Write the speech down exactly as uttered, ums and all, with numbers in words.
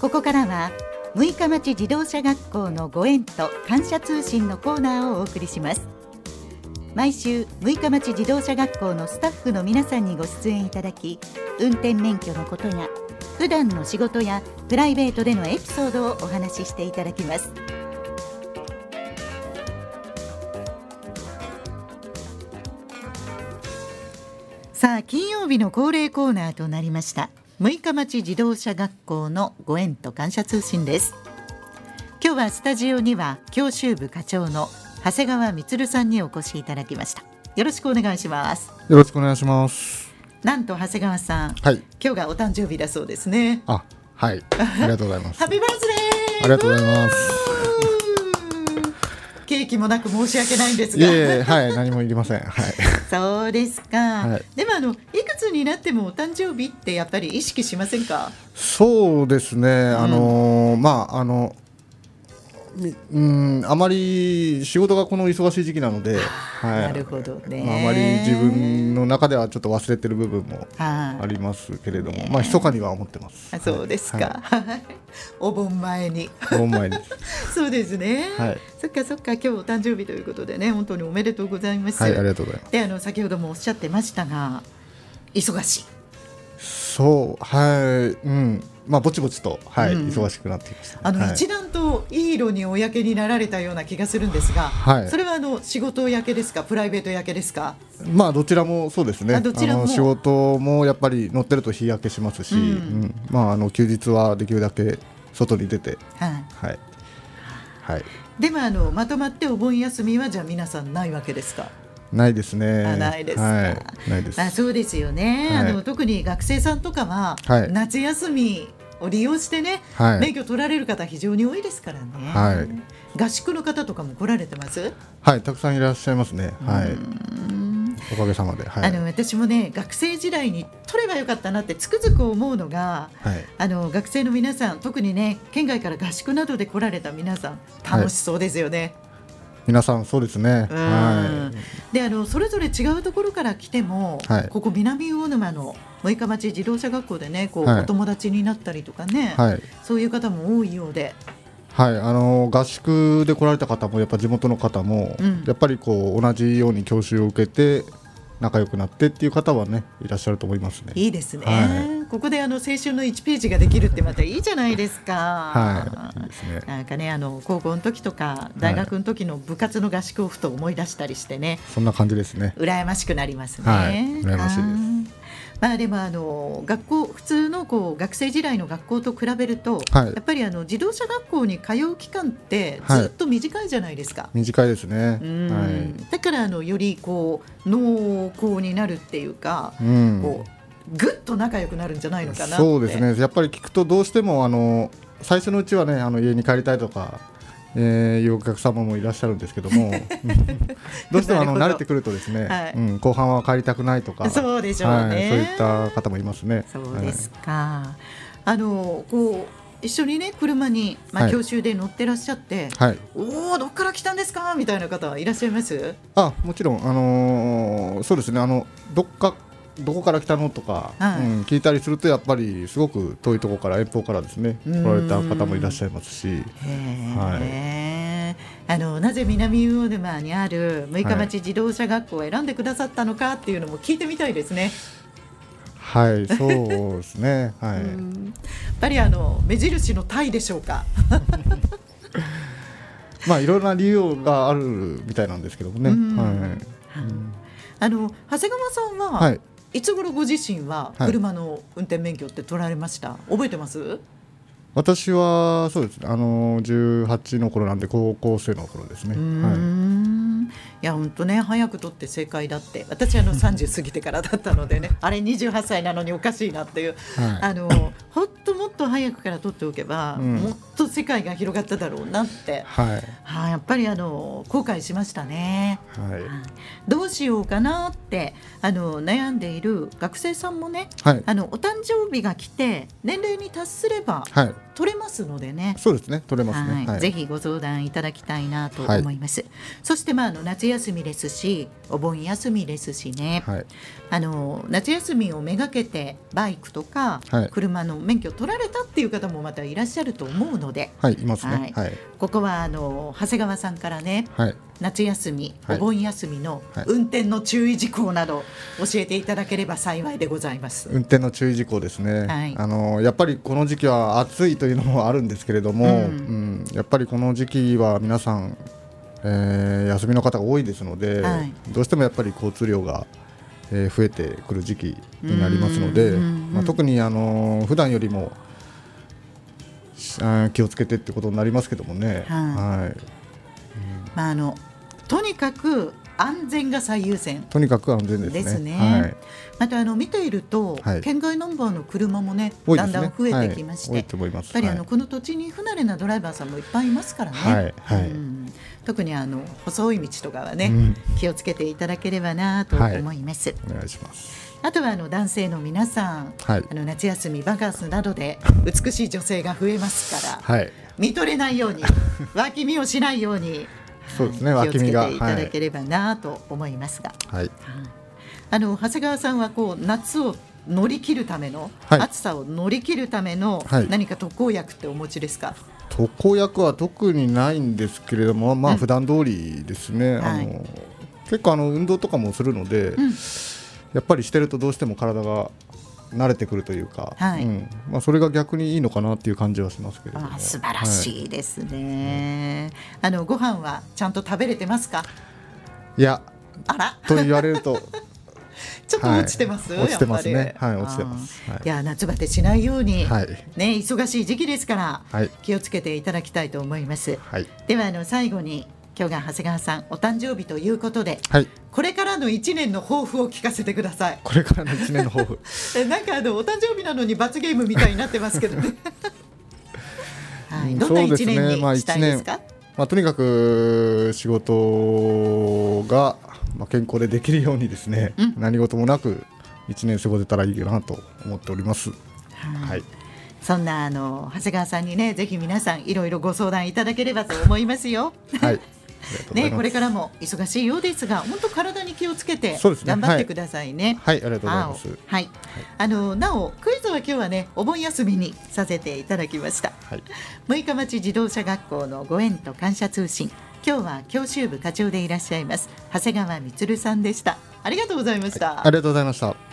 ここからは六日町自動車学校のご縁と感謝通信のコーナーをお送りします。毎週六日町自動車学校のスタッフの皆さんにご出演いただき、運転免許のことや普段の仕事やプライベートでのエピソードをお話ししていただきます。さあ、金曜日の恒例コーナーとなりました六日町自動車学校のご縁と感謝通信です。今日はスタジオには教習部課長の長谷川充さんにお越しいただきました。よろしくお願いします。 よろしくお願いします。 なんと長谷川さん、 はい、 今日がお誕生日だそうですね。 あ、はい、ありがとうございますハッピーバースデー。 ありがとうございます。 ケーキもなく申し訳ないんですが、 いえいえ、はい、何もいりません。はい、 そうですか、 はい、 でもあのいくつになってもお誕生日ってやっぱり意識しませんか？ そうですね、あのーうん、まああのうん、あまり仕事がこの忙しい時期なので、はい、 なるほどね、 まあ、あまり自分の中ではちょっと忘れてる部分もありますけれども、ね、まあ密かには思ってます。 そうですか、はい、お盆前にお盆前にそうですね、はい、そっかそっか、今日お誕生日ということでね、本当におめでとうございます。 はい、ありがとうございます。 で、あの先ほどもおっしゃってましたが、忙しい。 そう、はい、うん、まあぼちぼちと、はい、うん、忙しくなってきました。 あの、 はい、 一段といい色にお焼けになられたような気がするんですが、はい、それはあの仕事焼けですか、プライベート焼けですか？ まあどちらもそうですね。 あ、どちらも。 あの仕事もやっぱり乗ってると日焼けしますし、うんうん、まああの休日はできるだけ外に出て、はいはいはい、でもあのまとまってお盆休みはじゃあ皆さんないわけですか？ ないですね。 あ、ないですか、 はい、ないです。 あ、そうですよね、はい、あの特に学生さんとかは、はい、夏休みを利用してね、はい、免許取られる方非常に多いですからね、はい、合宿の方とかも来られてます？ はい、たくさんいらっしゃいますね、はい、おかげさまで、はい、 あの私もね、学生時代に取ればよかったなってつくづく思うのが、はい、あの学生の皆さん、特にね県外から合宿などで来られた皆さん楽しそうですよね、はい、 皆さんそうですね、はい、であのそれぞれ違うところから来ても、はい、ここ南魚沼の六日町自動車学校でねこう、はい、お友達になったりとかね、はい、そういう方も多いようで、 はい、あの合宿で来られた方もやっぱ地元の方も、うん、やっぱりこう同じように教習を受けて仲良くなってっていう方はねいらっしゃると思いますね。 いいですね、はい、ここであの青春のいちページができるってまたいいじゃないですか。 はい、いいですね。 なんかね、あの高校の時とか大学の時の部活の合宿をふと思い出したりしてね、はい、 そんな感じですね。 羨ましくなりますね、 はい、羨ましいです。 まあ、でもあの学校普通のこう学生時代の学校と比べると、はい、やっぱりあの自動車学校に通う期間ってずっと短いじゃないですか、はい、 短いですね、 うん、はい、だからあのよりこう濃厚になるっていうか、うん、こうぐっと仲良くなるんじゃないのかなって。 そうですね、やっぱり聞くとどうしてもあの最初のうちはねあの家に帰りたいとかえー、いうお客様もいらっしゃるんですけどもどうしてもあの慣れてくるとですね、はい、うん、後半は帰りたくないとか、 そうでしょうね、 はい、そういった方もいますね。 そうですか、はい、あのこう一緒にね車に、まあ、教習で乗ってらっしゃって、はい、おおどっから来たんですかみたいな方はいらっしゃいます？ あ、もちろん、あのー、そうですね、あのどっかどこから来たのとか、はい、うん、聞いたりするとやっぱりすごく遠いところから遠方からですね来られた方もいらっしゃいますし、 はい、あのなぜ南魚沼にある六日町自動車学校を選んでくださったのかっていうのも聞いてみたいですね。 はい、そうですね、はい、やっぱりあの目印のタイでしょうかまあいろいろな理由があるみたいなんですけどもね、はい、うん、 あの長谷川さんは、はい、いつ頃ご自身は車の運転免許って取られました？はい、覚えてます？ 私はそうですね、あのじゅうはちの頃なんで高校生の頃ですね。うーん、 はい、いや本当ね早く取って正解だって、私あのさんじゅう過ぎてからだったのでねあれにじゅうはっさいなのにおかしいなっていう、はい、あのほっともっと早くから取っておけば、うん、もっと世界が広がっただろうなって、はい、はあ、やっぱりあの後悔しましたね、はい、どうしようかなってあの悩んでいる学生さんもね、はい、あのお誕生日が来て年齢に達すれば、はい、 取れますのでね。 そうですね、取れますね、 はいはい、ぜひご相談いただきたいなと思います、はい、そして、まあ、あの夏休みですしお盆休みですしね、はい、あの夏休みをめがけてバイクとか車の免許を取られたっていう方もまたいらっしゃると思うので、 はい、いますね、はい、 ここはあの長谷川さんからね、はい、夏休み、はい、お盆休みの運転の注意事項など教えていただければ幸いでございます。 運転の注意事項ですね、はい、あのやっぱりこの時期は暑いというのもあるんですけれども、うんうん、やっぱりこの時期は皆さん、えー、休みの方が多いですので、はい、どうしてもやっぱり交通量が、えー、増えてくる時期になりますので、まあ、特にあの普段よりも気をつけてってことになりますけどもね、はいはい、うん、 まあ、あのとにかく安全が最優先とにかく安全ですね。 ですね、はい、またあの見ていると、はい、県外ナンバーの車もね、だんだん増えてきまして、はい、多いと思います。やっぱりあの、はい、この土地に不慣れなドライバーさんもいっぱいいますからね、はいはい、うん、特にあの細い道とかはね、うん、気をつけていただければなと思います、はい、 お願いします。 あとはあの男性の皆さん、はい、あの夏休みバカンスなどで美しい女性が増えますから、はい、見とれないように脇見をしないようにそうですね、 気をつけていただければなと思いますが、はい、あの長谷川さんはこう夏を乗り切るための、はい、暑さを乗り切るための何か特効薬ってお持ちですか？ 特効薬は特にないんですけれども、まあ、普段通りですね、うん、あの、はい、結構あの運動とかもするので、うん、やっぱりしてるとどうしても体が慣れてくるというか、はい、うん、まあ、それが逆にいいのかなっていう感じはしますけれども。 あ、素晴らしいですね、はい、あのご飯はちゃんと食べれてますか？ いや、 あらと言われるとちょっと落ちてます、はい、 落ちてますね、はい、落ちてます、はい、 いや夏バテしないように、はい、ね、忙しい時期ですから、はい、気をつけていただきたいと思います、はい、ではあの最後に今日が長谷川さんお誕生日ということで、はい、これからのいちねんの抱負を聞かせてください。 これからのいちねんの抱負なんかあのお誕生日なのに罰ゲームみたいになってますけどね、はい、どんないちねんにしたいですか？まあまあ、とにかく仕事が、まあ、健康でできるようにですね、うん、何事もなくいちねん過ごせたらいいなと思っております、はい、 そんなあの長谷川さんにね、ぜひ皆さんいろいろご相談いただければと思いますよ。はいね、これからも忙しいようですが、本当体に気をつけて頑張ってくださいね。 はい、はい、ありがとうございます。はい、 はい、あのなおクイズは今日はねお盆休みにさせていただきました、はい、六日町自動車学校のご縁と感謝通信、今日は教習部課長でいらっしゃいます長谷川充さんでした。ありがとうございました。 はい、ありがとうございました。